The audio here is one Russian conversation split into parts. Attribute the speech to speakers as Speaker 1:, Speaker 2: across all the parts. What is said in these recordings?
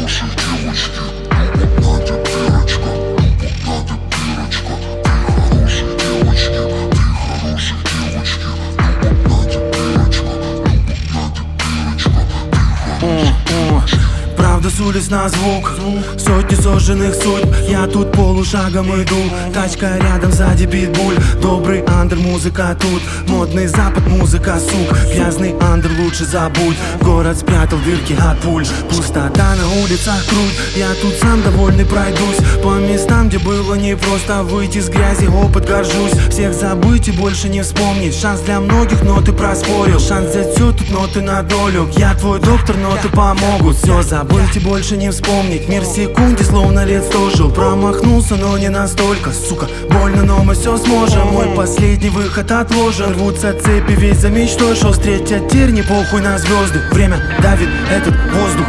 Speaker 1: хорошей девочки, ну вот Надя Пирочка, ну вот Надя Пирочка. Ты хорошей девочки, ты хорошей девочки, ну вот Надя Пирочка, ну вот Надя Пирочка. Ты хорошей девочки.
Speaker 2: Правда с улиц на звук, сотни сожженных судьб. Я тут полушагом иду, тачка рядом, сзади питбуль. Добрый андер, музыка тут, модный запад, музыка сук. Грязный андер, лучше забудь. Город спрятал дырки от пуль, пустота на улицах круть. Я тут сам довольный пройдусь по местам, где было непросто выйти с грязи, опыт горжусь. Всех забыть и больше не вспомнить. Шанс для многих, но ты проспорил. Шанс взять все тут, но ты на долю. Я твой доктор, но ты помогут. Все забыть и больше не вспомнить. Мир в секунде, словно лет 100 жил. Промахнулся, но не настолько, сука. Больно, но мы все сможем. Мой последний выход отложен. Рвутся цепи, весь за мечтой шел. Встретят терни, похуй на звезды. Время давит этот воздух.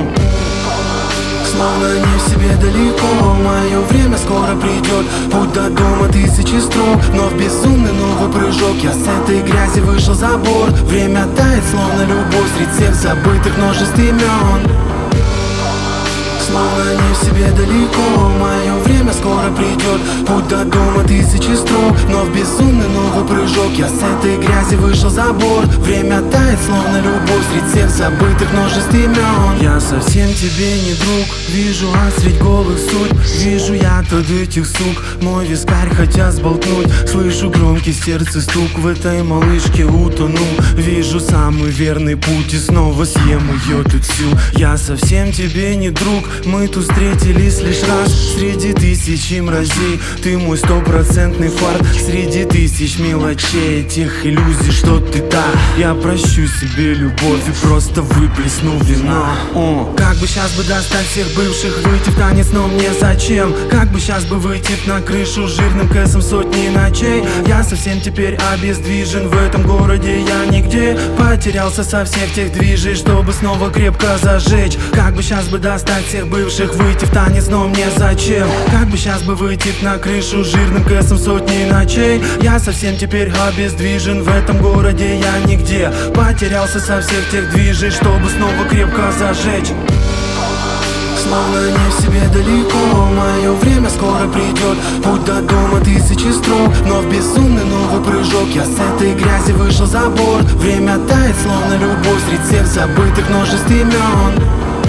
Speaker 2: Словно не в себе далеко, мое время скоро придет. Путь до дома тысячи строк, но в безумный новый прыжок. Я с этой грязи вышел за борт. Время тает, словно любовь среди всех забытых множеств имен. Словно не в себе далеко, мое время скоро придет. Путь до дома тысячи строк, но в безумный новый прыжок. Я с этой грязи вышел за борт. Время тает, словно любовь среди всех забытых множеств имен. Я совсем тебе не друг, вижу средь голых судьб. Вижу я от этих сук, мой вискарь хотят сболтнуть. Слышу громкий сердце стук, в этой малышке утону. Вижу самый верный путь и снова съем ее тут всю. Я совсем тебе не друг, мы тут встретились лишь раз среди тысячи мразей. Ты мой стопроцентный фарт среди тысяч мелочей, тех иллюзий, что ты та. Я прощу себе любовь и просто выплесну вина. Как бы сейчас бы достать всех бывших, выйти в танец, но мне зачем? Как бы сейчас бы выйти на крышу жирным кэсом сотни ночей? Я совсем теперь обездвижен, в этом городе я нигде. Потерялся со всех тех движей, чтобы снова крепко зажечь. Как бы сейчас бы достать всех бывших, выйти в танец, но мне зачем? Как бы сейчас бы выйти на крышу жирным кэсом сотни ночей? Я совсем теперь обездвижен, в этом городе я нигде. Потерялся со всех тех движей, чтобы снова крепко зажечь. Словно не в себе далеко, мое время скоро придет. Путь до дома тысячи строк, но в безумный новый прыжок. Я с этой грязи вышел за борт. Время тает, словно любовь среди всех забытых множеств имен.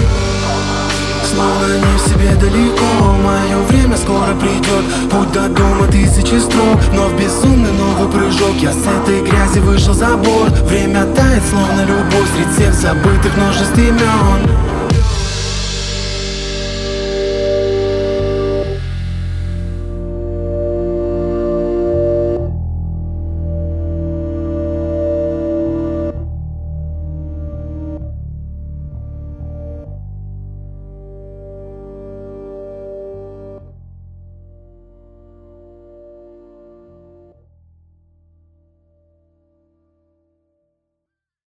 Speaker 2: Словно не в себе далеко, мое время скоро придет. Путь до дома тысячи строк, но в безумный новый прыжок. Я с этой грязи вышел за борт. Время тает, словно любовь среди всех забытых множеств имен.